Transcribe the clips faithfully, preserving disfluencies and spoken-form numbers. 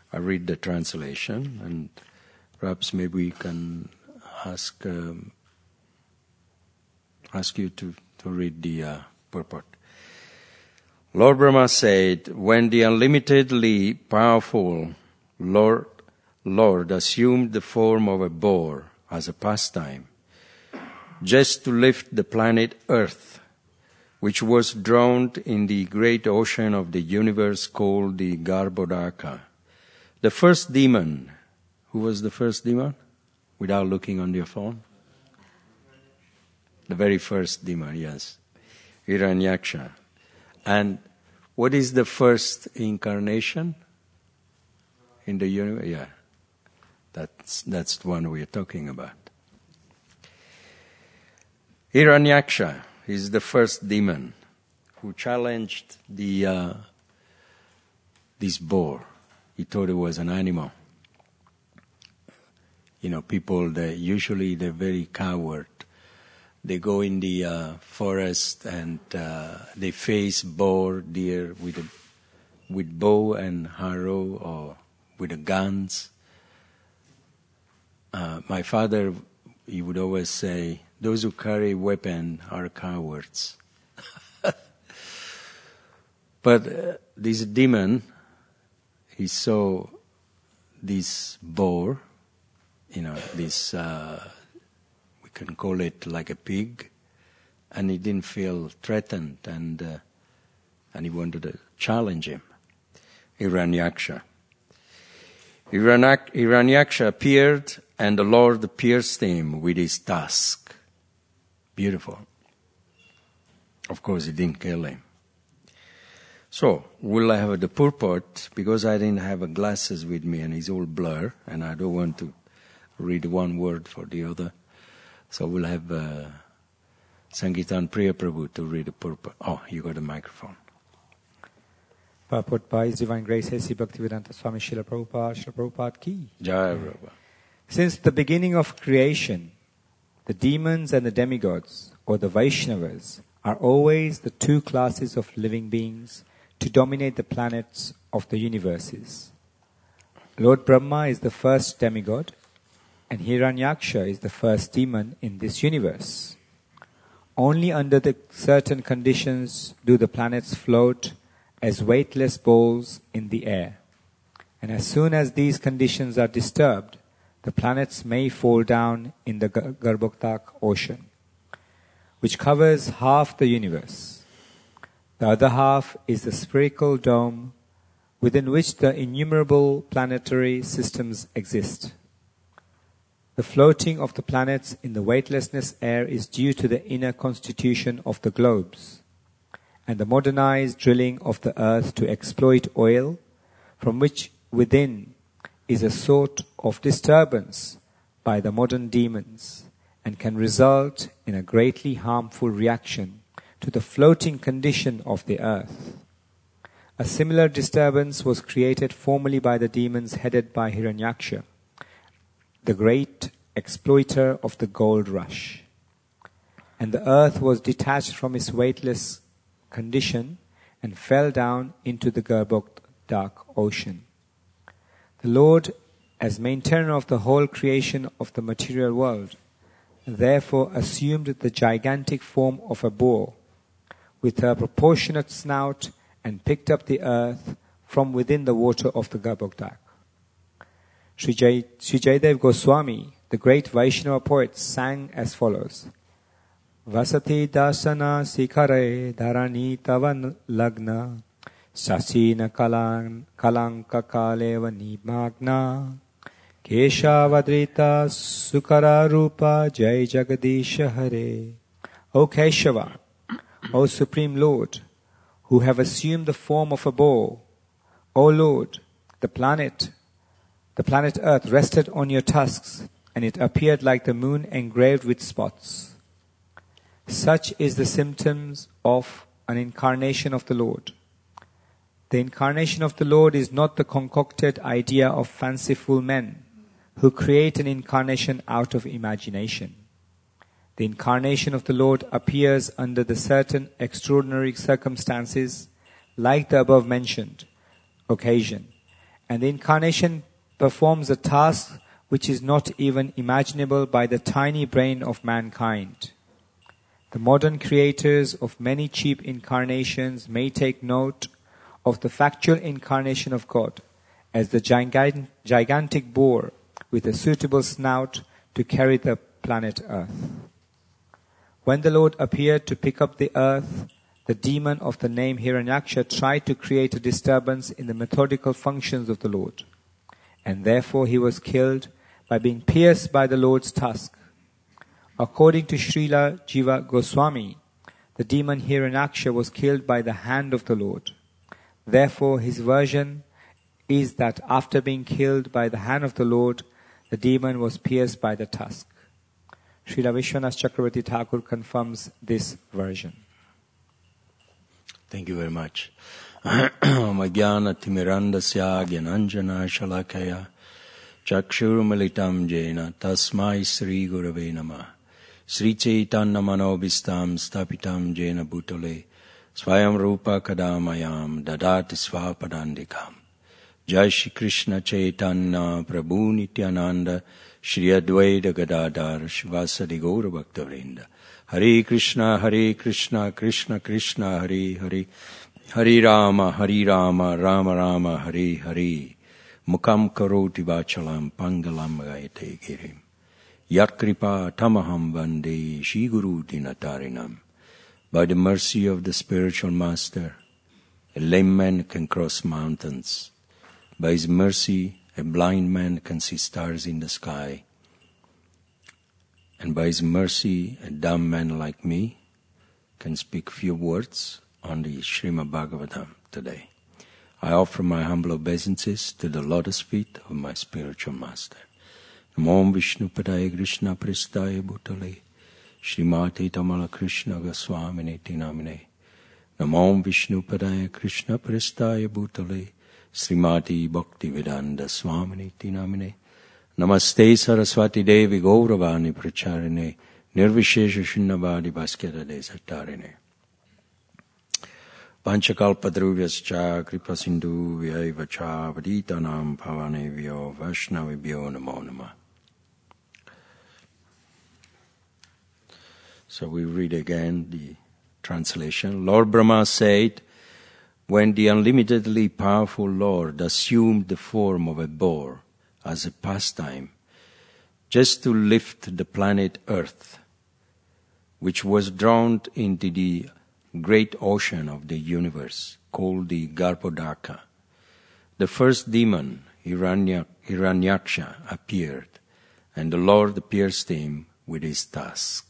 I read the translation, and perhaps maybe we can ask um, ask you to, to read the uh, purport. Lord Brahma said, when the unlimitedly powerful Lord, Lord assumed the form of a boar as a pastime, just to lift the planet Earth, which was drowned in the great ocean of the universe called the Garbhodaka. The first demon, who was the first demon? Without looking on your phone? The very first demon, yes. Hiranyaksha. And what is the first incarnation in the universe? Yeah, that's, that's the one we are talking about. Hiranyaksha is the first demon who challenged the uh, this boar. He thought it was an animal. You know, people, they usually they're very coward. They go in the uh, forest and uh, they face boar, deer with a, with bow and arrow or with the guns. Uh, my father, he would always say, those who carry weapon are cowards. But uh, this demon, he saw this boar, you know, this, uh, we can call it like a pig, and he didn't feel threatened, and uh, and he wanted to challenge him. Hiranyaksha. Hiranyak- Hiranyaksha appeared, and the Lord pierced him with his tusk. Beautiful. Of course, he didn't kill him. So, we'll have the purport, because I didn't have a glasses with me and it's all blur, and I don't want to read one word for the other. So we'll have uh, Sankirtan Priya Prabhu to read the purport. Oh, you got a microphone. Purport by His Divine Grace, A C Bhaktivedanta Swami Srila Prabhupada, Srila Prabhupada Ki. Jai Prabhupada. Since the beginning of creation, the demons and the demigods, or the Vaishnavas, are always the two classes of living beings to dominate the planets of the universes. Lord Brahma is the first demigod, and Hiranyaksha is the first demon in this universe. Only under the certain conditions do the planets float as weightless balls in the air. And as soon as these conditions are disturbed, the planets may fall down in the Garbhodak ocean, which covers half the universe. The other half is the spherical dome within which the innumerable planetary systems exist. The floating of the planets in the weightlessness air is due to the inner constitution of the globes and the modernized drilling of the earth to exploit oil, from which within is a sort of disturbance by the modern demons and can result in a greatly harmful reaction to the floating condition of the earth. A similar disturbance was created formerly by the demons headed by Hiranyaksha, the great exploiter of the gold rush. And the earth was detached from its weightless condition and fell down into the Garbhodak ocean. The Lord, as maintainer of the whole creation of the material world, therefore assumed the gigantic form of a boar, with her proportionate snout, and picked up the earth from within the water of the Garbhodak. Sri, Jai, Sri Jayadev Goswami, the great Vaishnava poet, sang as follows. Vasati dasana sikhare dharani tavan lagna sasina kalan kalanka kaleva nimagna keshavadrita sukara rupa jai jagadisha hare. O Keshava, O Supreme Lord, who have assumed the form of a boar, O Lord, the planet, the planet Earth rested on your tusks, and it appeared like the moon engraved with spots. Such is the symptoms of an incarnation of the Lord. The incarnation of the Lord is not the concocted idea of fanciful men who create an incarnation out of imagination. The incarnation of the Lord appears under the certain extraordinary circumstances, like the above mentioned occasion, And the incarnation performs a task which is not even imaginable by the tiny brain of mankind. The modern creators of many cheap incarnations may take note of the factual incarnation of God as the gigant, gigantic boar with a suitable snout to carry the planet Earth. When the Lord appeared to pick up the earth, the demon of the name Hiranyaksha tried to create a disturbance in the methodical functions of the Lord. And therefore he was killed by being pierced by the Lord's tusk. According to Srila Jiva Goswami, the demon Hiranyaksha was killed by the hand of the Lord. Therefore his version is that after being killed by the hand of the Lord, the demon was pierced by the tusk. Srila Vishwanath Chakravarti Thakur confirms this version. Thank you very much. Magyana timirandasya gyananjana shalakaya chakshurmalitam jena tasmai sri gurave namah Sri Chaitanya manobhistam stapitam jena bhutale swayam rupa kadamayam dadati svapadandikam. Jai Shri Krishna Chaitanya Prabhu Nityananda Shri Advaita Gadadhar Shivasadi Gaura Bhaktavrinda. Hare Krishna, Hare Krishna, Krishna Krishna, Hare Hare, Hare Rama, Hare Rama, Rama Rama, Hare Hare. Mukam karoti vachalam pangalam gayate girim. Yat kripa tamaham vande Shri Guru dinatarinam. By the mercy of the spiritual master, a lame man can cross mountains. By his mercy, a blind man can see stars in the sky. And by his mercy, a dumb man like me can speak few words on the Srimad Bhagavatam today. I offer my humble obeisances to the lotus feet of my spiritual master. Namo Vishnu Padaya Krishna Prestaya Bhutale Srimati Tamala Krishna Goswamini Tinamine. Namo Vishnu Padaya Krishna Prestaya Bhutale Srimati Bhaktivedanta Swamini Tinamine. Namaste Saraswati Devi Gauravani Pracharine Nirvishesha Shunnavadi Bhaskara Desattarine. Panchakalpadruvyascha Kripasindu Vyaivacha Vaditanam Pavanevyo Vaishnavibhyo Namo Namah. So we read again the translation. Lord Brahma said, when the unlimitedly powerful Lord assumed the form of a boar as a pastime, just to lift the planet Earth, which was drowned into the great ocean of the universe, called the Garbhodaka, the first demon, Hiranya, Hiranyaksha, appeared, and the Lord pierced him with his tusk.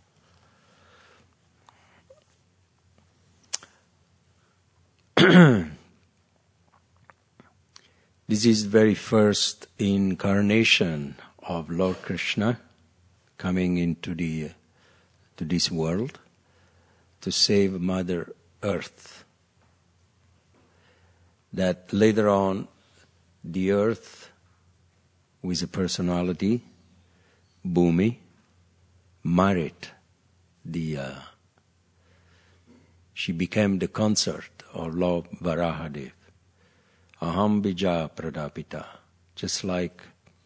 This is the very first incarnation of Lord Krishna coming into the to this world to save Mother Earth. That later on, the Earth, with a personality, Bhumi, married the. Uh, she became the consort of Lord Varahadev. Aham bija pradapita. Just like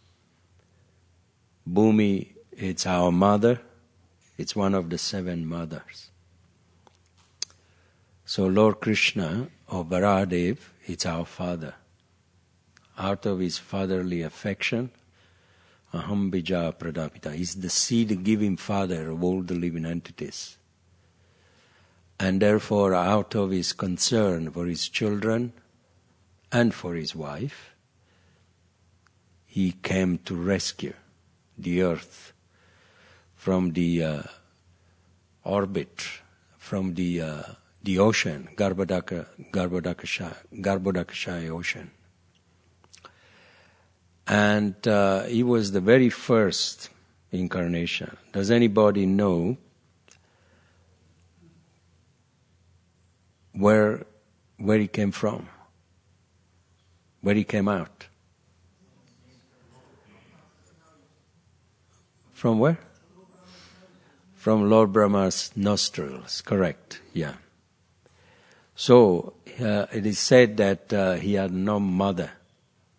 Bhumi, it's our mother, it's one of the seven mothers. So Lord Krishna, or Varahadev, it's our father. Out of his fatherly affection, Aham bija pradapita. He's the seed-giving father of all the living entities. And therefore, out of his concern for his children and for his wife, he came to rescue the earth from the uh, orbit, from the uh, the ocean, Garbhodaka, Garbhodakasha, Garbhodakasha ocean. And uh, he was the very first incarnation. Does anybody know where where he came from? Where he came out? From where? From Lord Brahma's nostrils, correct, yeah. So, uh, it is said that uh, he had no mother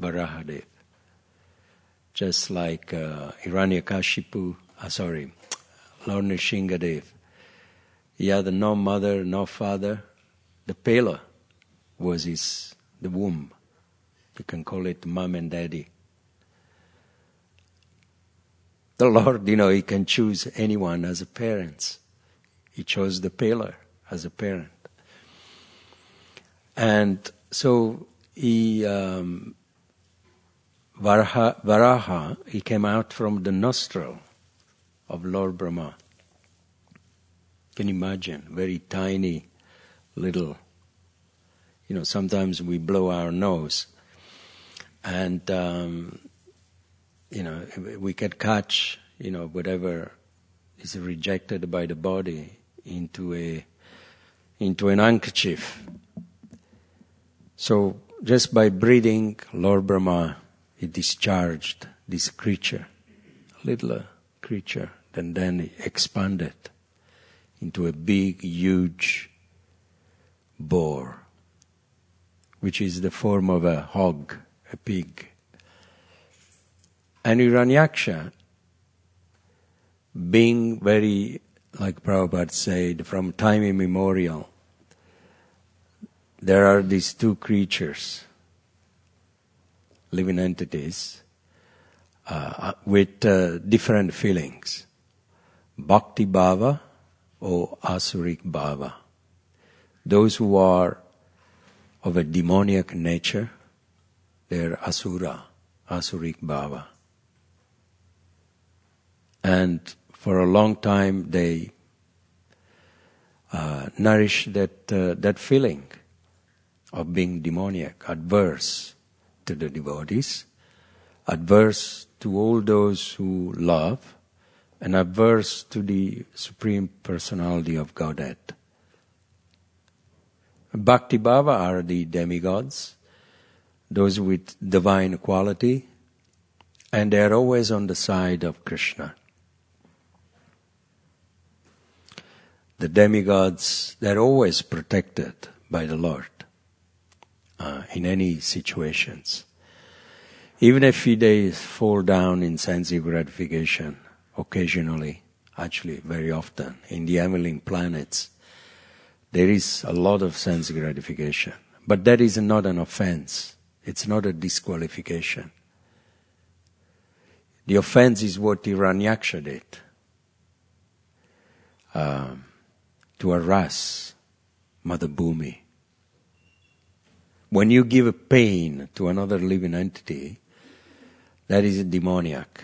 Varahadev. Just like uh, Hiranyakashipu, uh, sorry, Lord Nrsingadev. He had no mother, no father. The Pela was his, the womb. You can call it mom and daddy. The Lord, you know, He can choose anyone as a parent. He chose the Pela as a parent. And so he, um, Varaha, Varaha, he came out from the nostril of Lord Brahma. Can you imagine? Very tiny, little, you know, sometimes we blow our nose. And, um, you know, we can catch, you know, whatever is rejected by the body into a, into an handkerchief. So just by breathing, Lord Brahma, he discharged this creature, a little creature, and then he expanded into a big, huge boar, which is the form of a hog, a pig. And Hiranyaksha, being very, like Prabhupada said, from time immemorial, there are these two creatures, living entities, uh, with uh, different feelings. Bhakti Bhava or Asurik Bhava. Those who are of a demoniac nature, they're Asura, Asurik Bhava. And for a long time they uh, nourish that uh, that feeling of being demoniac, adverse to the devotees, adverse to all those who love, and adverse to the Supreme Personality of Godhead. Bhakti Bhava are the demigods, those with divine quality, and they are always on the side of Krishna. The demigods, they're always protected by the Lord uh, in any situations. Even if they fall down in sensitive gratification, occasionally, actually very often, in the heavenly planets, there is a lot of sense gratification. But that is not an offense. It's not a disqualification. The offense is what Hiranyaksha did. Um, to harass Mother Bhumi. When you give a pain to another living entity, that is a demoniac.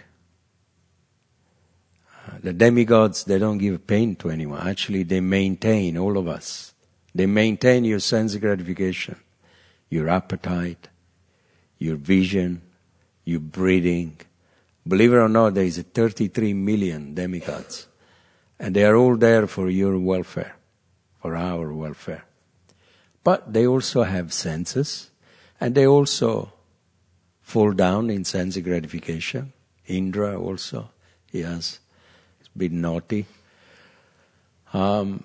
Uh, the demigods, they don't give pain to anyone. Actually, they maintain all of us. They maintain your sense gratification, your appetite, your vision, your breathing. Believe it or not, there is thirty-three million demigods. And they are all there for your welfare, for our welfare. But they also have senses, and they also fall down in sense gratification. Indra also, he has been naughty. Um,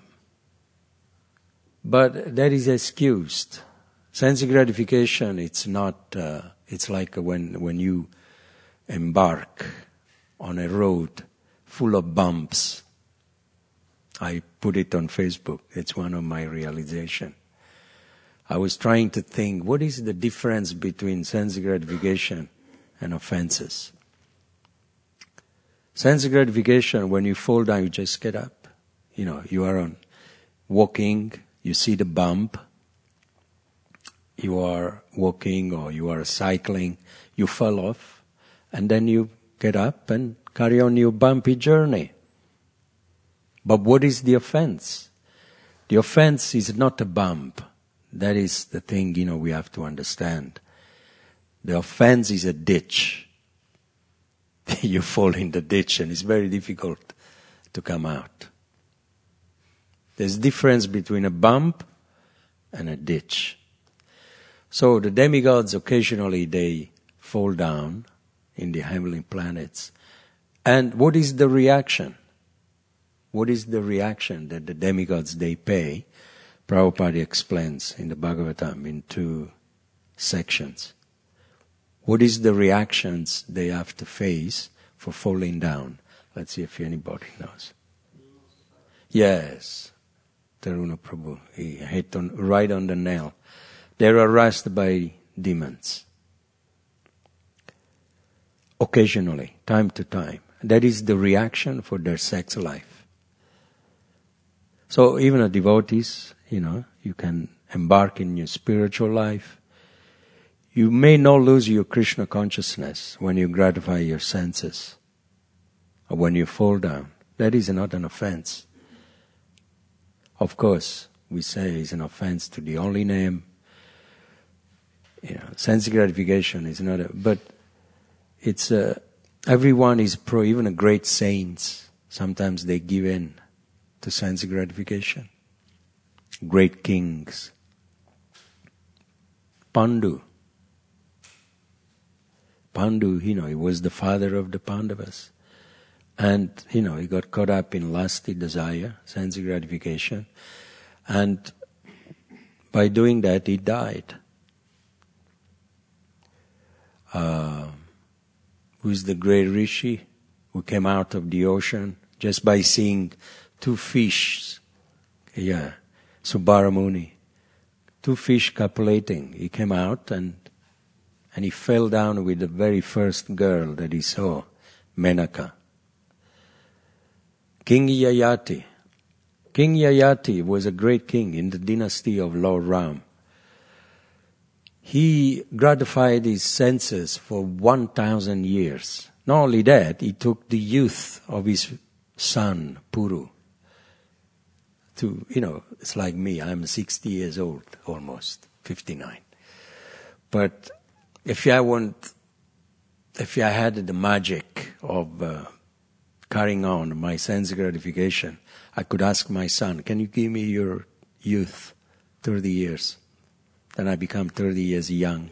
but that is excused. Sense gratification, it's not, uh, it's like when, when you embark on a road full of bumps. I put it on Facebook. It's one of my realizations. I was trying to think, what is the difference between sense gratification and offenses? Sense gratification, when you fall down, you just get up. You know, you are on walking, you see the bump, you are walking or you are cycling, you fall off, and then you get up and carry on your bumpy journey. But what is the offense? The offense is not a bump. That is the thing, you know, we have to understand. The offense is a ditch. You fall in the ditch and it's very difficult to come out. There's a difference between a bump and a ditch. So the demigods, occasionally they fall down in the heavenly planets. And what is the reaction? What is the reaction that the demigods they pay? Prabhupada explains in the Bhagavatam in two sections. What is the reactions they have to face for falling down? Let's see if anybody knows. Yes, Taruna Prabhu, he hit on, right on the nail. They're harassed by demons. Occasionally, time to time. That is the reaction for their sex life. So even a devotees, you know, you can embark in your spiritual life. You may not lose your Krishna consciousness when you gratify your senses or when you fall down. That is not an offense. Of course, we say it's an offense to the holy name. You know, sense gratification is not a, but it's a, everyone is pro, even a great saints, sometimes they give in to sense gratification. Great kings. Pandu. Pandu, you know, he was the father of the Pandavas. And, you know, he got caught up in lusty desire, sense gratification. And by doing that, he died. Uh, who's the great rishi who came out of the ocean just by seeing two fish? Yeah, Subara Muni. Two fish copulating. He came out and and he fell down with the very first girl that he saw, Menaka. King Yayati. King Yayati was a great king in the dynasty of Lord Ram. He gratified his senses for one thousand years. Not only that, he took the youth of his son, Puru, to, you know, it's like me, I'm sixty years old, almost, fifty-nine. But if I want, if I had the magic of uh, carrying on my sense gratification, I could ask my son, can you give me your youth, thirty years? Then I become thirty years young.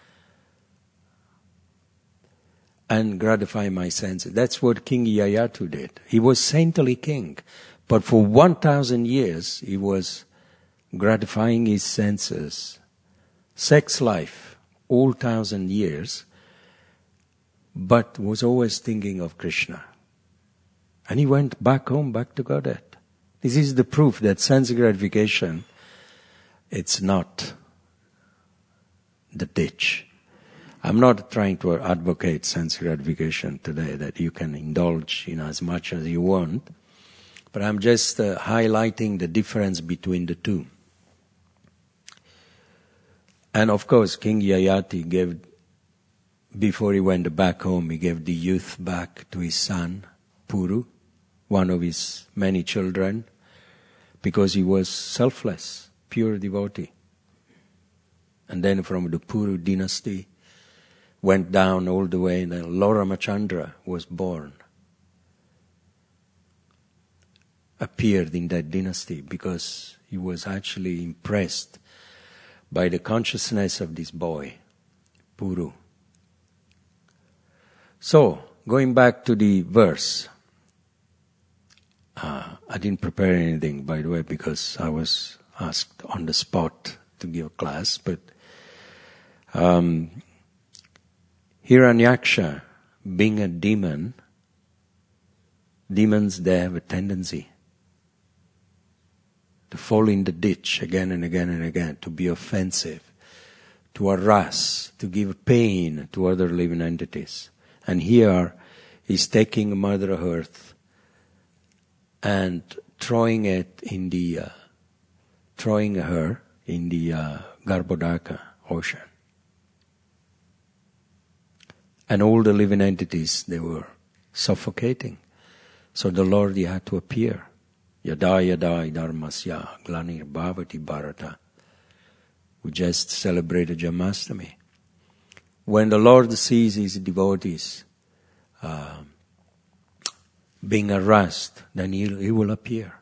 And gratify my senses. That's what King Yayatu did. He was saintly king. But for one thousand years, he was gratifying his senses. Sex life. All thousand years, but was always thinking of Krishna. And he went back home, back to Godhead. This is the proof that sense gratification, it's not the ditch. I'm not trying to advocate sense gratification today, that you can indulge in as much as you want, but I'm just uh, highlighting the difference between the two. And of course, King Yayati gave, before he went back home, he gave the youth back to his son, Puru, one of his many children, because he was selfless, pure devotee. And then from the Puru dynasty, went down all the way, and then Lord Ramachandra was born. Appeared in that dynasty because he was actually impressed by the consciousness of this boy, Puru. So, going back to the verse, uh, I didn't prepare anything, by the way, because I was asked on the spot to give a class, but um, Hiranyaksha, being a demon, demons, they have a tendency to fall in the ditch again and again and again, to be offensive, to harass, to give pain to other living entities. And here he's taking Mother Earth and throwing it in the, uh, throwing her in the uh, Garbhodaka ocean. And all the living entities, they were suffocating. So the Lord, he had to appear. Yada yada dharmasya glanir bhavati bharata. We just celebrated Janmashtami. When the Lord sees his devotees uh, being harassed, then he, he will appear.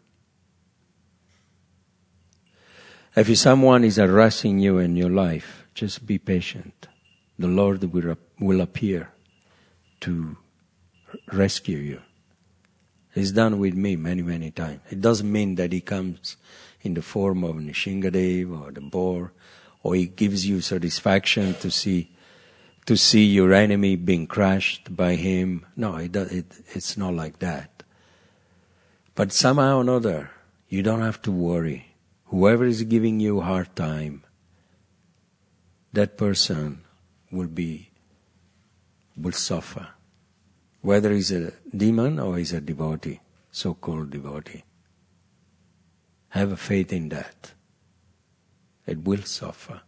If someone is harassing you in your life, just be patient. The Lord will, will appear to rescue you. He's done with me many, many times. It doesn't mean that he comes in the form of Nishingadev or the boar, or he gives you satisfaction to see to see your enemy being crushed by him. No, it, it, it's not like that. But somehow or another, you don't have to worry. Whoever is giving you a hard time, that person will be, will suffer. Whether he's a demon or he's a devotee, so-called devotee. Have a faith in that. It will suffer.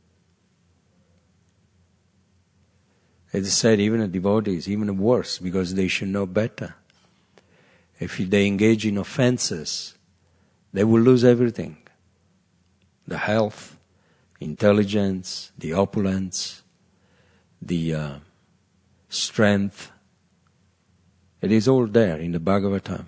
As I said, even a devotee is even worse because they should know better. If they engage in offenses, they will lose everything. The health, intelligence, the opulence, the uh, strength. It is all there in the Bhagavatam.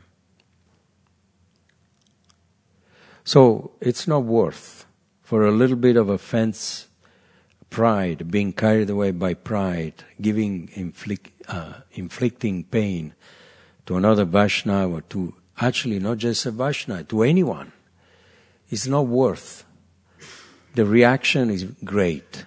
So it's not worth for a little bit of offense, pride, being carried away by pride, giving, inflict, uh, inflicting pain to another Vaishnava, to actually not just a Vaishnava, to anyone. It's not worth. The reaction is great.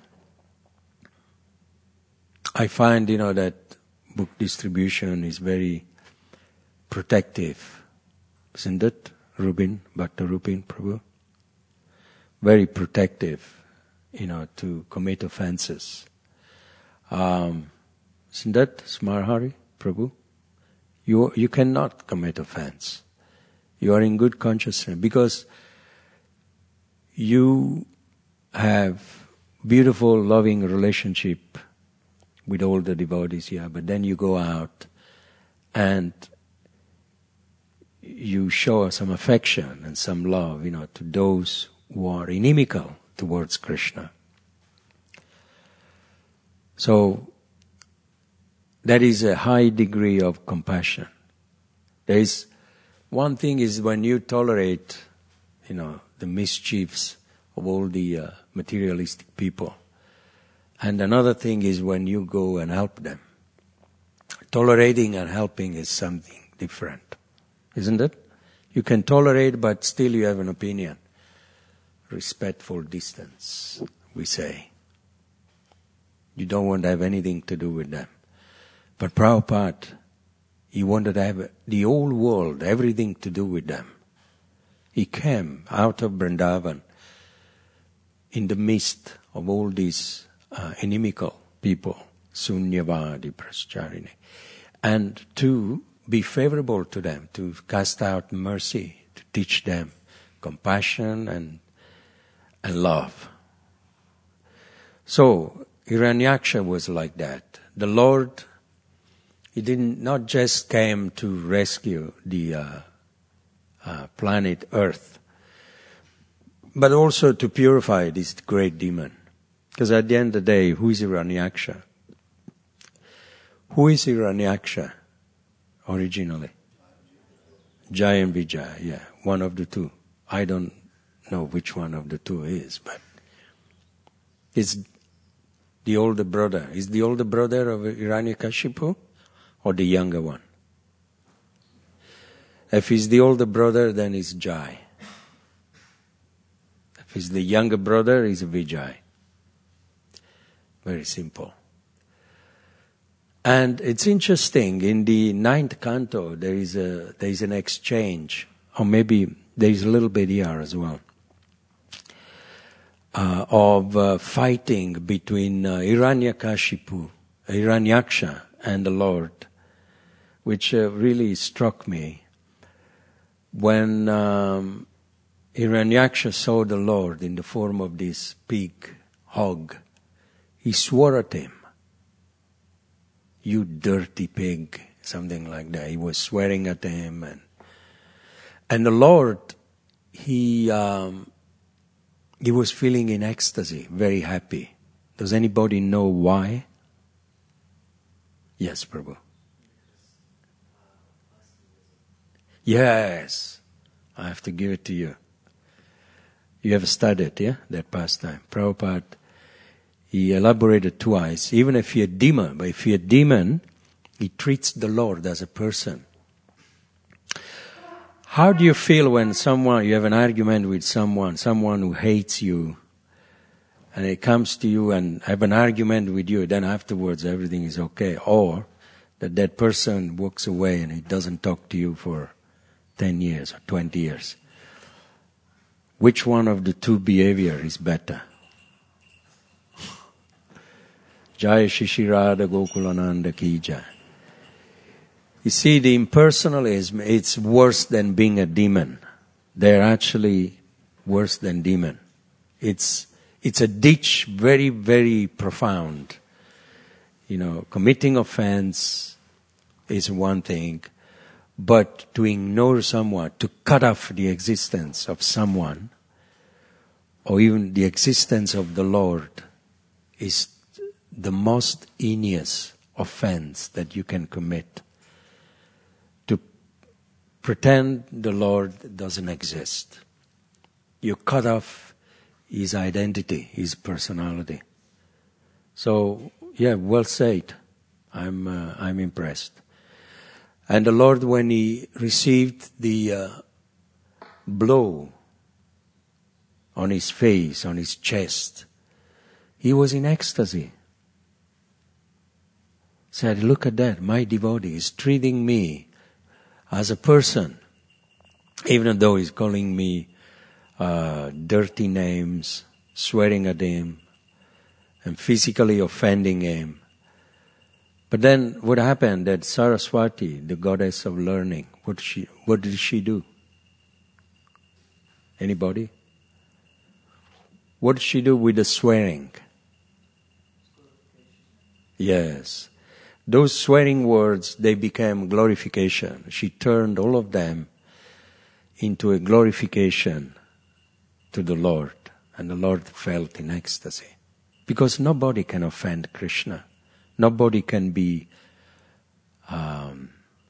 I find, you know, that book distribution is very protective. Isn't it, Rupin, Bhakta Rupin Prabhu? Very protective, you know, to commit offenses. Um, isn't that Smarhari Prabhu? You you cannot commit offense. You are in good consciousness because you have beautiful, loving relationship with all the devotees here, but then you go out and you show some affection and some love, you know, to those who are inimical towards Krishna. So that is a high degree of compassion. There is one thing is when you tolerate, you know, the mischiefs of all the uh, materialistic people. And another thing is when you go and help them. Tolerating and helping is something different, isn't it? You can tolerate, but still you have an opinion. Respectful distance, we say. You don't want to have anything to do with them. But Prabhupada, he wanted to have the whole world, everything to do with them. He came out of Vrindavan in the midst of all these uh, inimical people, Sunyavadi, Brahmacharini, and to be favorable to them, to cast out mercy, to teach them compassion and, and love. So, Hiranyaksha was like that. The Lord, He didn't not just came to rescue the uh, uh, planet Earth, but also to purify this great demon. Because at the end of the day, who is Hiranyaksha? Who is Hiranyaksha originally? Jai and Vijay, yeah, one of the two. I don't know which one of the two is, but it's the older brother. Is the older brother of Hiranyakashipu or the younger one? If he's the older brother, then it's Jai. If he's the younger brother, he's Vijay. Very simple. And it's interesting, in the ninth canto, there is a there is an exchange, or maybe there is a little bit here as well, uh, of uh, fighting between uh, Hiranyakashipu, Hiranyaksha, and the Lord, which uh, really struck me. When um, Hiranyaksha saw the Lord in the form of this pig hog, he swore at him. You dirty pig, something like that. He was swearing at him, and and the Lord, he um, he was feeling in ecstasy, very happy. Does anybody know why? Yes, Prabhu. Yes, I have to give it to you. You have studied, yeah, that pastime. Prabhupada, he elaborated twice. Even if you're a demon, but if you're a demon, he treats the Lord as a person. How do you feel when someone, you have an argument with someone, someone who hates you, and it comes to you and have an argument with you, then afterwards everything is okay. Or that that person walks away and he doesn't talk to you for ten years or twenty years. Which one of the two behavior is better? Jaya Shishirada Gokulananda Ki Jai. You see, the impersonalism, it's worse than being a demon. They're actually worse than demon. It's it's a ditch, very, very profound. You know, committing offense is one thing, but to ignore someone, to cut off the existence of someone, or even the existence of the Lord, is the most heinous offense that you can commit. To pretend the Lord doesn't exist. You cut off His identity, His personality. So, yeah, well said. I'm uh, I'm impressed. And the Lord, when He received the uh, blow on His face, on His chest, He was in ecstasy. Said, look at that, my devotee is treating me as a person, even though He's calling me uh, dirty names, swearing at Him, and physically offending Him. But then what happened that Saraswati, the goddess of learning, what she what did she do? Anybody? What did she do with the swearing? Yes. Those swearing words, they became glorification. She turned all of them into a glorification to the Lord. And the Lord felt in ecstasy. Because nobody can offend Krishna. Nobody can be, um,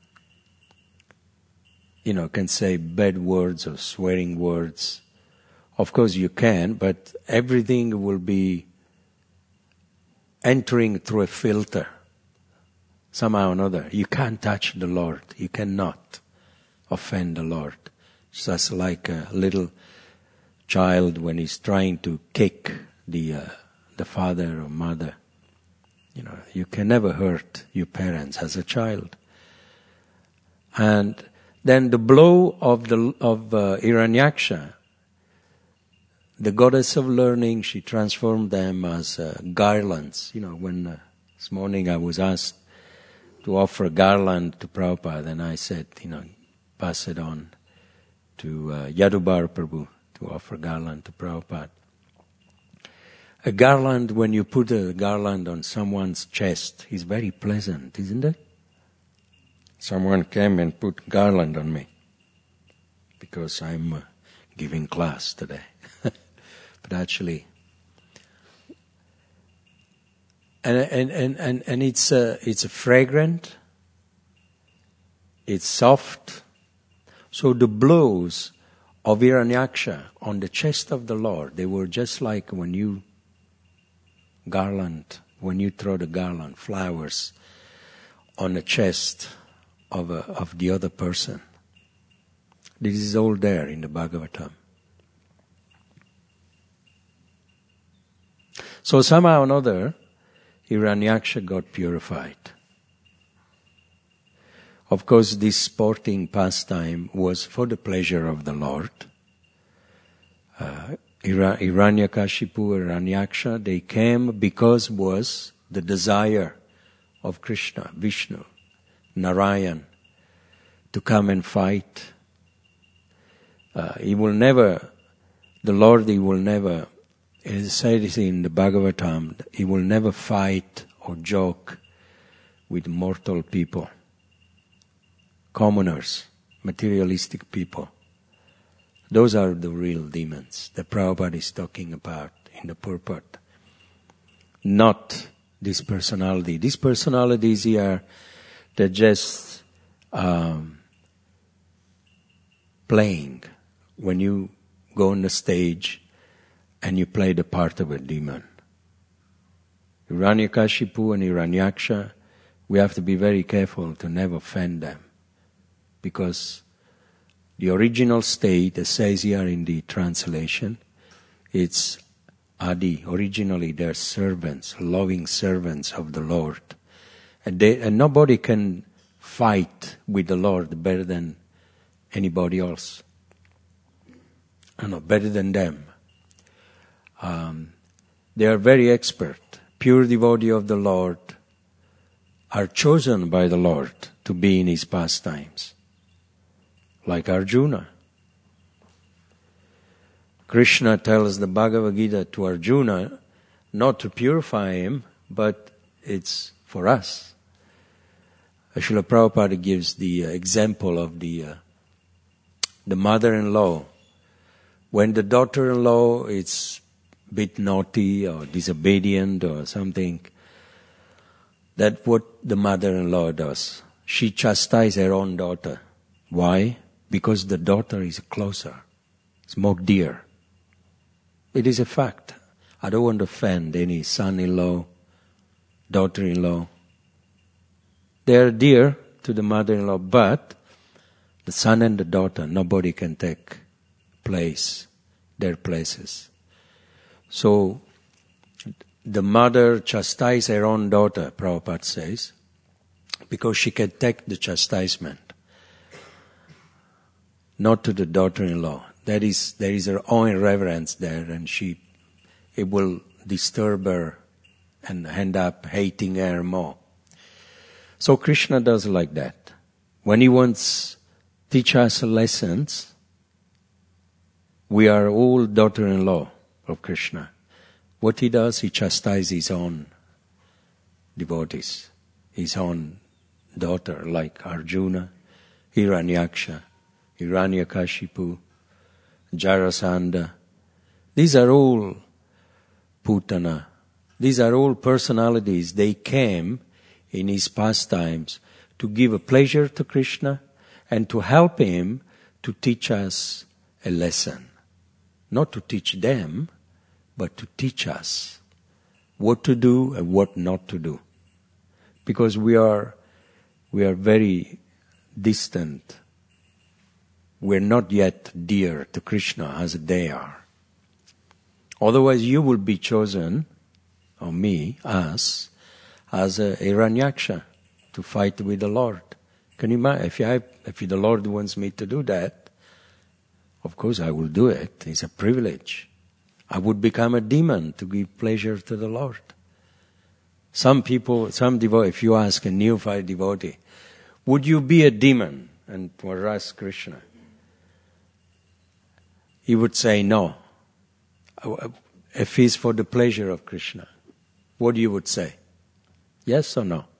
you know, can say bad words or swearing words. Of course you can, but everything will be entering through a filter. Somehow or another. You can't touch the Lord. You cannot offend the Lord. It's just like a little child when he's trying to kick the uh, the father or mother. You know, you can never hurt your parents as a child. And then the blow of the of uh, Hiranyaksha, the goddess of learning, she transformed them as uh, garlands. You know, when uh, this morning I was asked to offer a garland to Prabhupada, and I said, you know, pass it on to uh, Yadubar Prabhu to offer garland to Prabhupada. A garland, when you put a garland on someone's chest, is very pleasant, isn't it? Someone came and put garland on me because I'm uh, giving class today. But actually, and and and and, and it's uh, it's fragrant. It's soft. So the blows of Hiranyaksha on the chest of the Lord, they were just like when you garland, when you throw the garland, flowers on the chest of a, of the other person. This is all there in the Bhagavatam. So somehow or another, Hiranyaksha got purified. Of course, this sporting pastime was for the pleasure of the Lord. Uh, Hiranyakashipu, Hiranyaksha, they came because was the desire of Krishna, Vishnu, Narayan, to come and fight. Uh, he will never, the Lord, he will never, it says in the Bhagavatam, he will never fight or joke with mortal people, commoners, materialistic people. Those are the real demons that Prabhupada is talking about in the purport. Not this personality. These personalities here, they're just um, playing. When you go on the stage and you play the part of a demon. Hiranyakashipu and Hiranyaksha, we have to be very careful to never offend them. Because the original state, as says here in the translation, it's Adi, originally they're servants, loving servants of the Lord. And, they, and nobody can fight with the Lord better than anybody else. I know, better than them. Um, they are very expert. Pure devotee of the Lord are chosen by the Lord to be in His pastimes. Like Arjuna. Krishna tells the Bhagavad Gita to Arjuna not to purify him, but it's for us. Srila Prabhupada gives the uh, example of the uh, the mother-in-law. When the daughter-in-law is a bit naughty or disobedient or something, that's what the mother-in-law does. She chastises her own daughter. Why? Because the daughter is closer. It's more dear. It is a fact. I don't want to offend any son-in-law, daughter-in-law. They are dear to the mother-in-law, but the son and the daughter, nobody can take place, their places. So, the mother chastises her own daughter, Prabhupada says, because she can take the chastisement, not to the daughter-in-law. That is, there is her own reverence there, and she, it will disturb her and end up hating her more. So Krishna does like that. When He wants to teach us lessons, we are all daughter-in-law of Krishna. What He does, He chastises His own devotees, His own daughter, like Arjuna, Hiranyaksha, Hiranyakashipu, Jarasandha. These are all Putana. These are all personalities. They came in His pastimes to give a pleasure to Krishna and to help Him to teach us a lesson. Not to teach them, but to teach us what to do and what not to do. Because we are, we are very distant. We're not yet dear to Krishna as they are. Otherwise you will be chosen, or me, us, as a Hiranyaksha to fight with the Lord. Can you imagine? If, I, if the Lord wants me to do that, of course I will do it. It's a privilege. I would become a demon to give pleasure to the Lord. Some people, some devotee, if you ask a neophyte devotee, would you be a demon and harass Krishna? He would say no. If he's for the pleasure of Krishna, what you would say? Yes or no?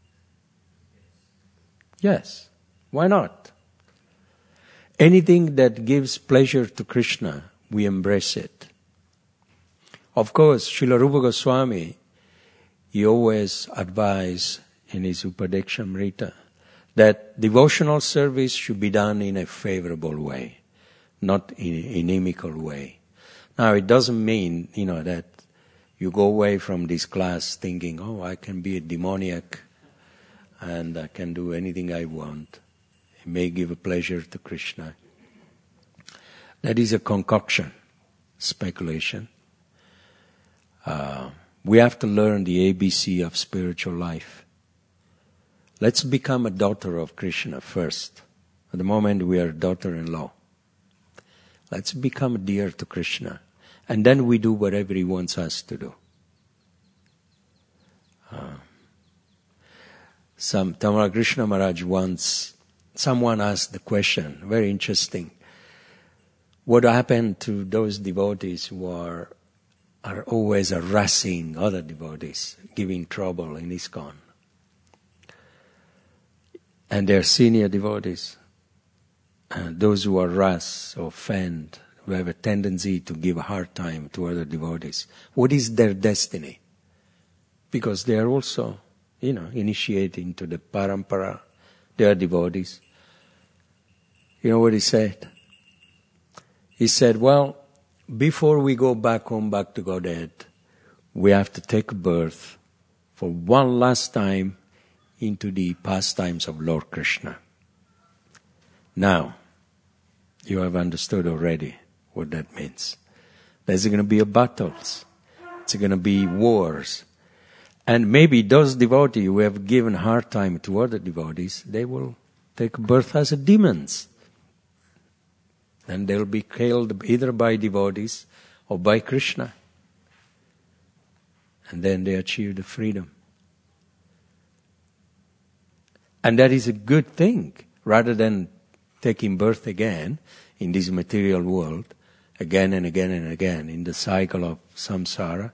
Yes. Why not? Anything that gives pleasure to Krishna, we embrace it. Of course, Srila Rupa Goswami, he always advised in his Upadeshamrita that devotional service should be done in a favorable way, not in an inimical way. Now, it doesn't mean, you know, that you go away from this class thinking, oh, I can be a demoniac and I can do anything I want. It may give a pleasure to Krishna. That is a concoction, speculation. Uh, we have to learn the A B C of spiritual life. Let's become a daughter of Krishna first. At the moment we are daughter-in-law. Let's become dear to Krishna. And then we do whatever He wants us to do. Uh, some Tamara Krishna Maharaj once, someone asked the question, very interesting. What happened to those devotees who are, are always harassing other devotees, giving trouble in ISKCON? And they're senior devotees. And those who harass, offend, who have a tendency to give a hard time to other devotees. What is their destiny? Because they are also, you know, initiating to the parampara. They are devotees. You know what he said? He said, well, before we go back home, back to Godhead, we have to take birth for one last time into the pastimes of Lord Krishna. Now, you have understood already what that means. There's going to be a battles. It's going to be wars. And maybe those devotees who have given hard time to other devotees, they will take birth as demons. And they'll be killed either by devotees or by Krishna. And then they achieve the freedom. And that is a good thing, rather than taking birth again in this material world, again and again and again, in the cycle of samsara.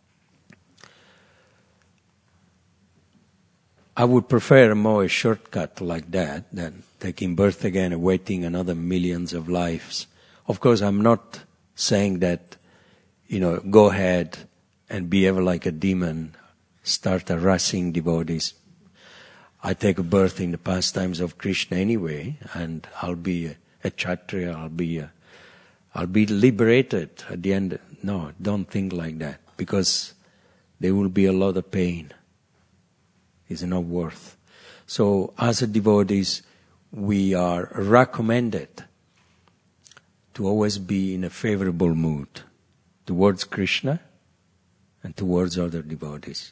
I would prefer more a shortcut like that than taking birth again and waiting another millions of lives. Of course, I'm not saying that, you know, go ahead and be ever like a demon, start harassing devotees. I take a birth in the pastimes of Krishna anyway, and I'll be a, a Kshatriya, I'll be a, I'll be liberated at the end. No, don't think like that, because there will be a lot of pain. It's not worth. So as a devotees, we are recommended to always be in a favorable mood towards Krishna and towards other devotees.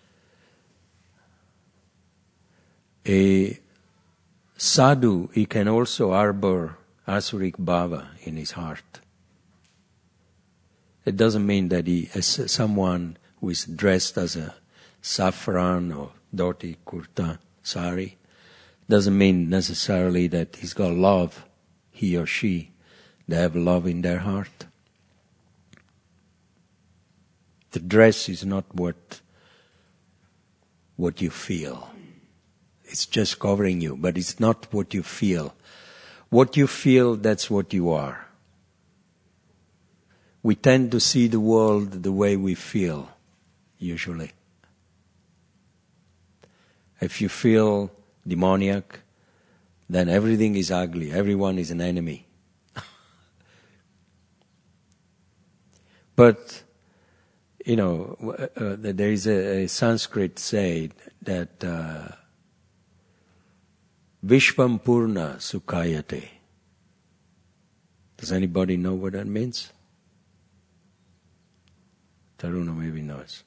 A sadhu, he can also harbor asuric bhava in his heart. It doesn't mean that he is someone who is dressed as a saffron or dhoti, kurta, sari. Doesn't mean necessarily that he's got love, he or she. They have love in their heart. The dress is not what what you feel. It's just covering you, but it's not what you feel. What you feel, that's what you are. We tend to see the world the way we feel, usually. If you feel demoniac, then everything is ugly. Everyone is an enemy. But, you know, uh, there is a, a Sanskrit say that uh, Vishvam Purna Sukhayate. Does anybody know what that means? Taruna maybe knows.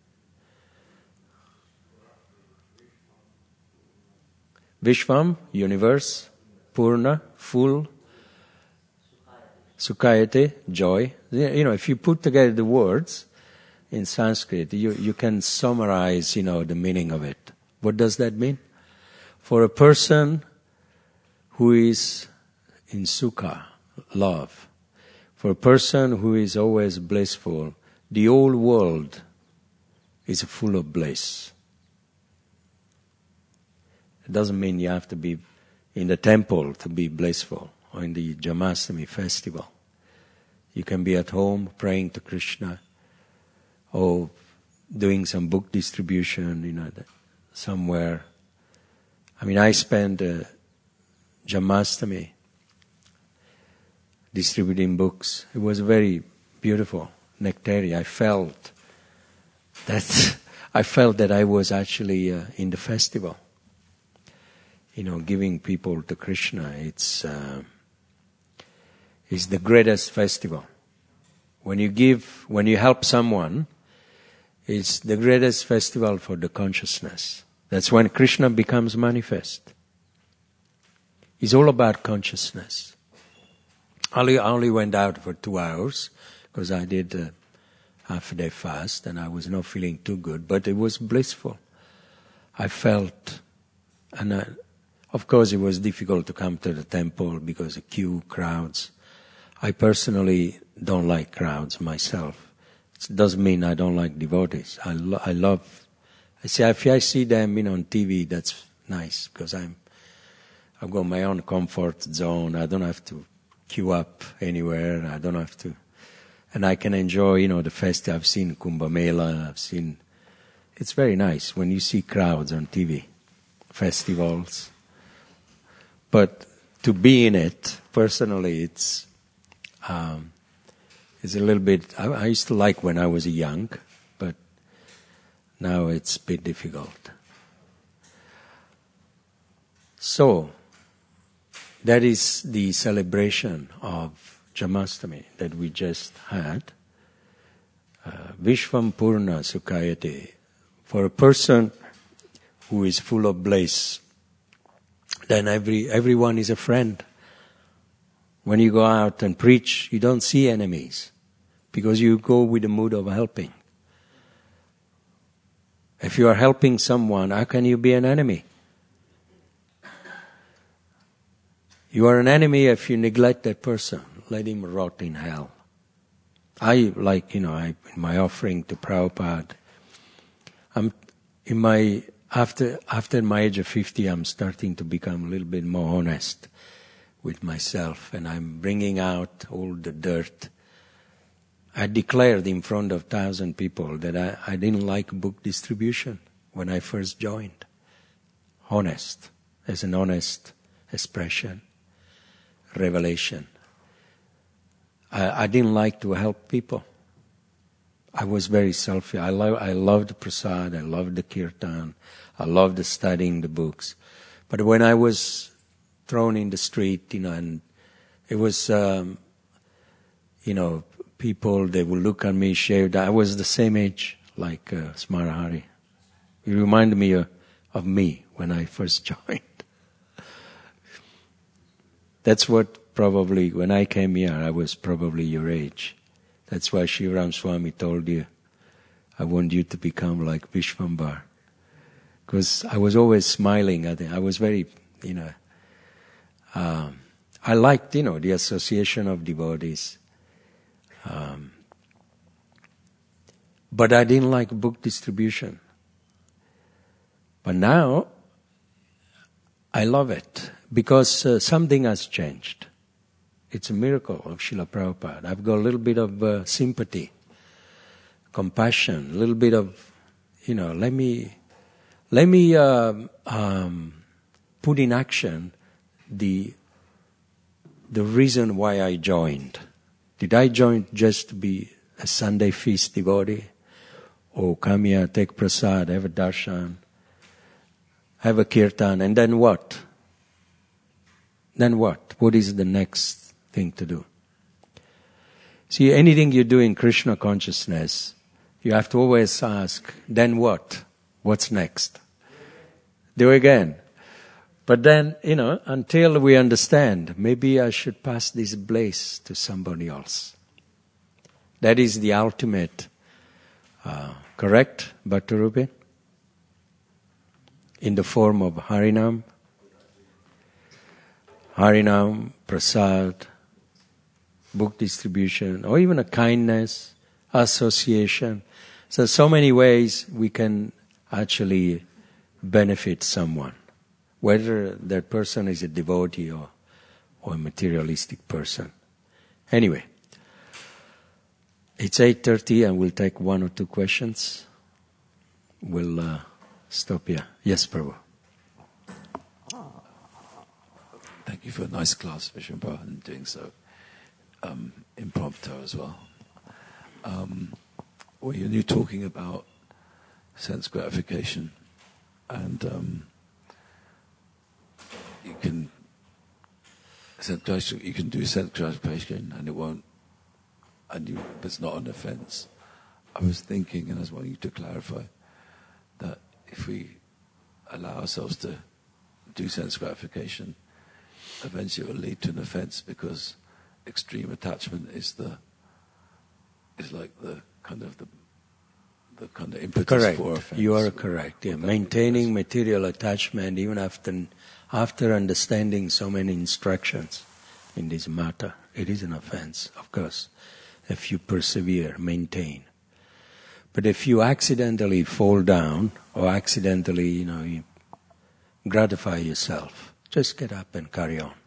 Vishvam, universe, Purna, full, Sukhayate, joy. You know, if you put together the words in Sanskrit, you, you can summarize, you know, the meaning of it. What does that mean? For a person who is in sukha, love, for a person who is always blissful, the whole world is full of bliss. It doesn't mean you have to be in the temple to be blissful, or in the Janmashtami festival. You can be at home praying to Krishna, or doing some book distribution, you know, somewhere. I mean, I spent uh, Janmashtami distributing books. It was very beautiful, nectary. I felt that I felt that I was actually uh, in the festival. You know, giving people to Krishna, it's uh, it's the greatest festival. When you give, when you help someone, it's the greatest festival for the consciousness. That's when Krishna becomes manifest. It's all about consciousness. I only, I only went out for two hours because I did a half a day fast and I was not feeling too good, but it was blissful. I felt, and I, of course it was difficult to come to the temple because of queue, crowds. I personally don't like crowds myself. It doesn't mean I don't like devotees. I, lo- I love, I see, if I see them, you know, on T V, that's nice because I'm, I've got my own comfort zone. I don't have to queue up anywhere. I don't have to, and I can enjoy, you know, the festival. I've seen Kumbh Mela. I've seen, it's very nice when you see crowds on T V, festivals. But to be in it, personally, it's um, it's a little bit, I, I used to like when I was young, but now it's a bit difficult. So, that is the celebration of Janmashtami that we just had. uh, Vishvam Purna Sukhayate. For a person who is full of bliss, then every everyone is a friend. When you go out and preach, you don't see enemies because you go with the mood of helping. If you are helping someone, how can you be an enemy? You are an enemy if you neglect that person. Let him rot in hell. I, like, you know, I, in my offering to Prabhupada, I'm in my, after, after my age of fifty, I'm starting to become a little bit more honest with myself, and I'm bringing out all the dirt. I declared in front of thousand people that I, I didn't like book distribution when I first joined. Honest, as an honest expression, revelation. I, I didn't like to help people. I was very selfish. I, lo- I loved prasad, I loved the kirtan, I loved studying the books. But when I was thrown in the street, you know, and it was, um, you know, people, they would look at me shaved. I was the same age like uh, Smarahari. It reminded me of, of me when I first joined. That's what probably, when I came here, I was probably your age. That's why Shivaram Swami told you, I want you to become like Vishvambar. Because I was always smiling at it. I was very, you know, um, I liked, you know, the association of devotees. Um, but I didn't like book distribution. But now, I love it because uh, something has changed. It's a miracle of Srila Prabhupada. I've got a little bit of uh, sympathy, compassion, a little bit of, you know, let me, let me uh, um, put in action the the reason why I joined. Did I join just to be a Sunday feast devotee? Or come here, take prasad, have a darshan, have a kirtan, and then what? Then what? What is the next thing to do? See, anything you do in Krishna consciousness, you have to always ask, then what? What's next? Do again. But then, you know, until we understand, maybe I should pass this bliss to somebody else. That is the ultimate, uh, correct, Bhakti Rupin? In the form of Harinam, Harinam, Prasad, book distribution, or even a kindness, association. So, so many ways we can actually benefit someone, whether that person is a devotee or, or a materialistic person. Anyway, it's eight thirty and we'll take one or two questions. We'll uh, stop here. Yes, Prabhu. Thank you for a nice class, Vishwambhar, and doing so um, impromptu as well. Um, when you're talking about sense gratification, and um, you can you can do sense gratification, and it won't, and you, it's not an offence. I was thinking, and I was wanting you to clarify that if we allow ourselves to do sense gratification, eventually it will lead to an offence, because extreme attachment is the is like the kind of the the kind of impetus correct. for offence. You are correct. Yeah. Maintaining material attachment even after after understanding so many instructions in this matter, it is an offence, of course, if you persevere, maintain. But if you accidentally fall down or accidentally, you know, you gratify yourself, just get up and carry on.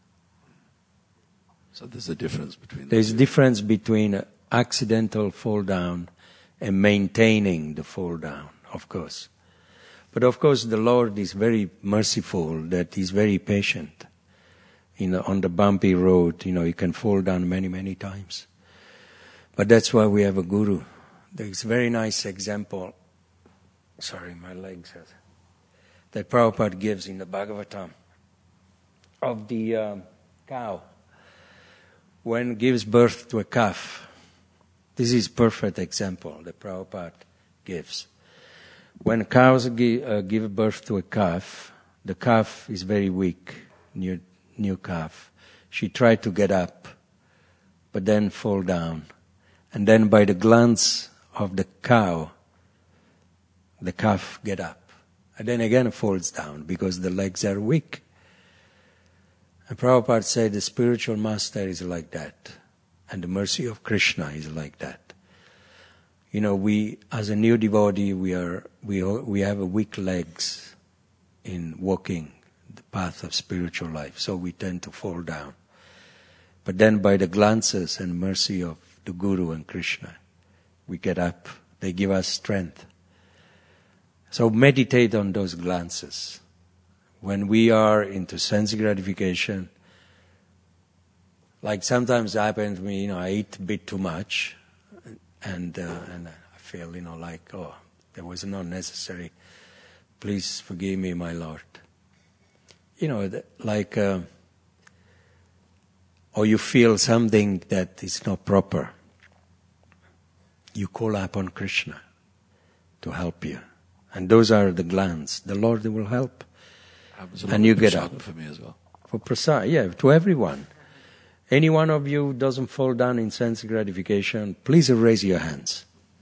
So there's a difference between... There's a difference between accidental fall down and maintaining the fall down, of course. But of course the Lord is very merciful, that He's very patient. You know, on the bumpy road, you know, you can fall down many, many times. But that's why we have a guru. There's a very nice example, sorry, my legs are, that Prabhupada gives in the Bhagavatam of the um, cow when it gives birth to a calf. This is perfect example that Prabhupada gives. When cows give, uh, give birth to a calf, the calf is very weak, new, new calf. She tried to get up, but then fall down. And then by the glance of the cow, the calf get up. And then again falls down because the legs are weak. And Prabhupada said the spiritual master is like that. And the mercy of Krishna is like that. You know, we, as a new devotee, we are we we have a weak legs in walking the path of spiritual life, so we tend to fall down. But then by the glances and mercy of the Guru and Krishna, we get up. They give us strength. So meditate on those glances. When we are into sense gratification, like sometimes it happens to me, you know, I eat a bit too much, and uh, and I feel, you know, like, oh, that was not necessary. Please forgive me, my Lord. You know, like, uh, or you feel something that is not proper. You call upon Krishna to help you. And those are the glands. The Lord will help. And you get up. For me as well. For prasad, yeah, to everyone. Any one of you doesn't fall down in sense gratification, please raise your hands.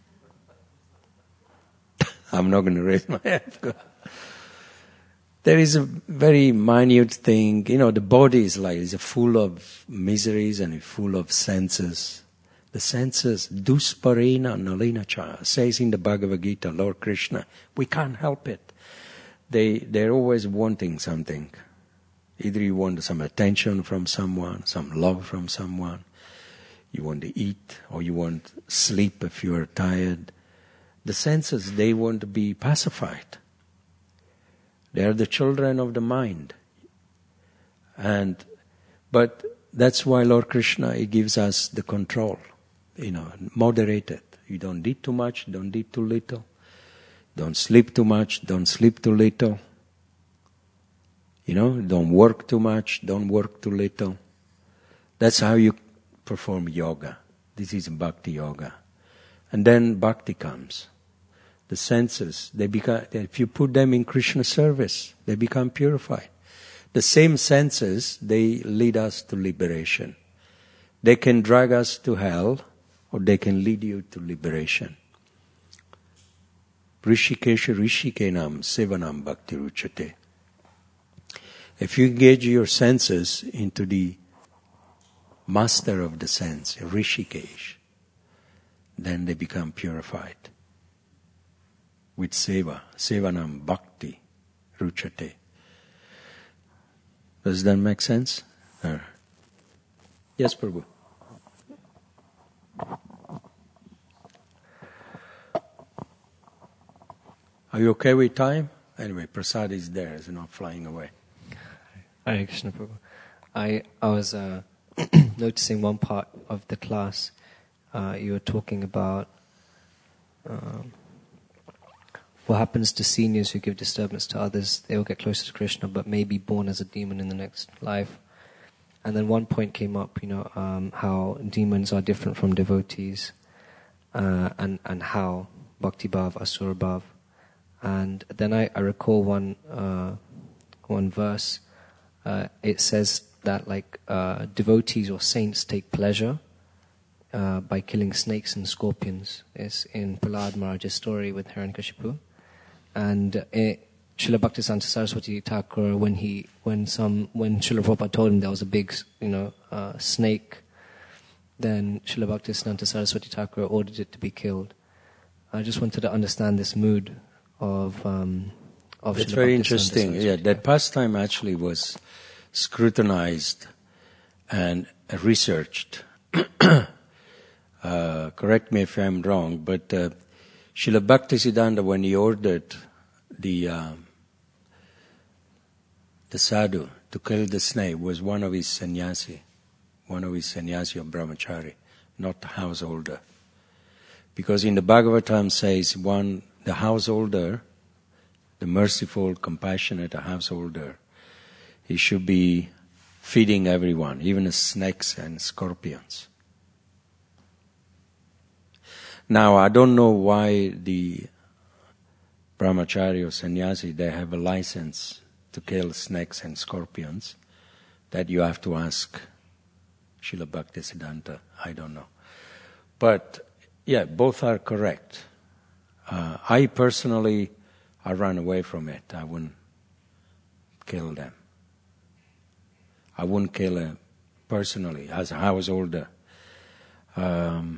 I'm not going to raise my hand. There is a very minute thing, you know, the body is like, it's full of miseries and full of senses. The senses, dusparena nalina cha, says in the Bhagavad Gita, Lord Krishna, we can't help it. They, they're always wanting something. Either you want some attention from someone, some love from someone, you want to eat, or you want sleep if you are tired. The senses, they want to be pacified. They are the children of the mind. And, but that's why Lord Krishna, He gives us the control, you know, moderated. You don't eat too much, don't eat too little. Don't sleep too much, don't sleep too little. You know, don't work too much, don't work too little. That's how you perform yoga. This is bhakti yoga. And then bhakti comes. The senses, they become, if you put them in Krishna service, they become purified. The same senses, they lead us to liberation. They can drag us to hell, or they can lead you to liberation. Rishikesha Rishikenam Sevanam Bhakti Ruchate. If you engage your senses into the master of the sense, Rishikesh, then they become purified. With seva, sevanam bhakti ruchate. Does that make sense? Or, yes, Prabhu. Are you okay with time? Anyway, prasad is there, it's not flying away. Hare Krishna Prabhu. I, I was uh, noticing one part of the class, uh, you were talking about um, what happens to seniors who give disturbance to others. They will get closer to Krishna, but may be born as a demon in the next life. And then one point came up, you know, um, how demons are different from devotees, uh, and, and how Bhakti Bhav, Asura Bhav. And then I, I recall one uh, one verse. Uh, it says that like uh, devotees or saints take pleasure uh, by killing snakes and scorpions. It's in Prahlad Maharaj's story with Hiranyakashipu. And uh, it, Srila Bhaktisiddhanta Saraswati Thakur, when he, when some, when Srila Prabhupada told him there was a big, you know, uh, snake, then Srila Bhaktisiddhanta Saraswati Thakur ordered it to be killed. I just wanted to understand this mood of um, of. That's Srila very Bhaktisiddhanta interesting. Saraswati. Yeah, that pastime actually was scrutinized and researched. uh, correct me if I'm wrong, but uh, Srila Bhaktisiddhanta, when he ordered the uh, the sadhu to kill the snake, was one of his sannyasi, one of his sannyasi of brahmachari, not the householder. Because in the Bhagavatam says one, the householder, the merciful, compassionate householder, he should be feeding everyone, even the snakes and scorpions. Now, I don't know why the brahmachari or sannyasi, they have a license to kill snakes and scorpions. That you have to ask Srila Bhaktisiddhanta. I don't know. But, yeah, both are correct. Uh, I personally, I run away from it. I wouldn't kill them. I wouldn't kill them personally as I was older. Um,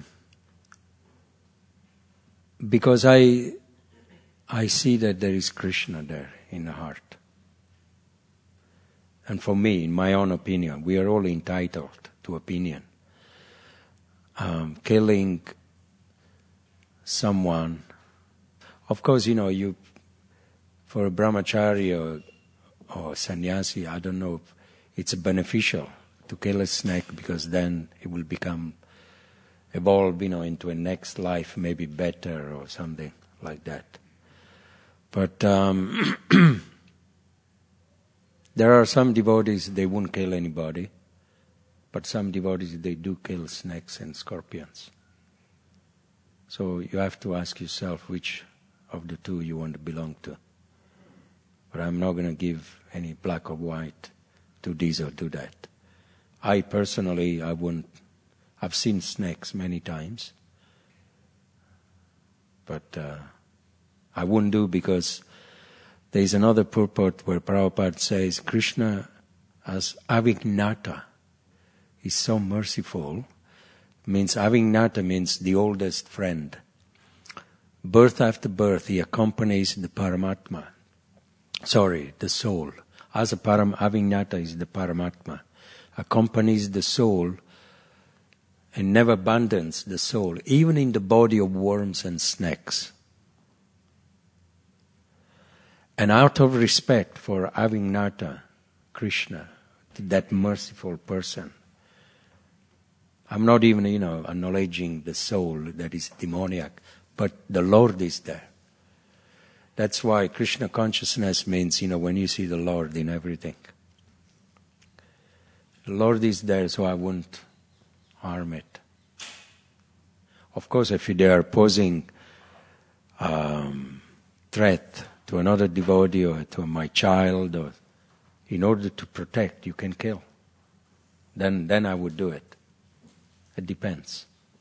because I, I see that there is Krishna there in the heart. And for me, in my own opinion, we are all entitled to opinion. Um, killing someone, of course, you know, you for a brahmachari or, or sannyasi, I don't know if it's beneficial to kill a snake because then it will become, evolve, you know, into a next life, maybe better or something like that. But um, there are some devotees, they won't kill anybody, but some devotees, they do kill snakes and scorpions. So you have to ask yourself which of the two you want to belong to. But I'm not going to give any black or white to this or to that. I personally, I wouldn't, I've seen snakes many times, but uh, I wouldn't do because there is another purport where Prabhupada says Krishna as Avignata is so merciful. Means Avignata means the oldest friend. Birth after birth, he accompanies the Paramatma. Sorry, the soul. As a param, Avignata is the Paramatma. Accompanies the soul and never abandons the soul, even in the body of worms and snakes. And out of respect for Avignata, Krishna, that merciful person, I'm not even, you know, acknowledging the soul that is demoniac, but the Lord is there. That's why Krishna consciousness means, you know, when you see the Lord in everything. The Lord is there, so I won't harm it. Of course, if they are posing um, threat to another devotee or to my child, or in order to protect, you can kill. Then, then I would do it. It depends.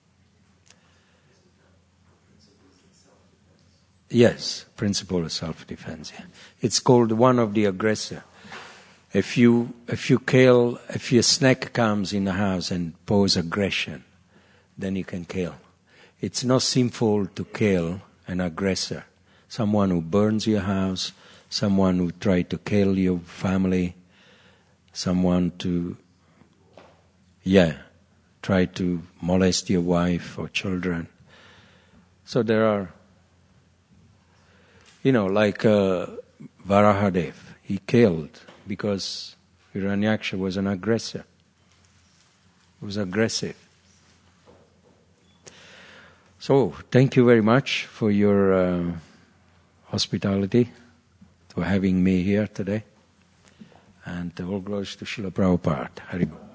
Yes, principle of self-defense. Yeah. It's called one of the aggressor. If you if you kill, if your snake comes in the house and pose aggression, then you can kill. It's not sinful to kill an aggressor, someone who burns your house, someone who tried to kill your family, someone to, yeah, try to molest your wife or children. So there are, you know, like uh, Varahadev, he killed because Hiranyaksha was an aggressor. He was aggressive. So, thank you very much for your uh, hospitality, for having me here today. And all glories to Srila Prabhupada. Hari Bol.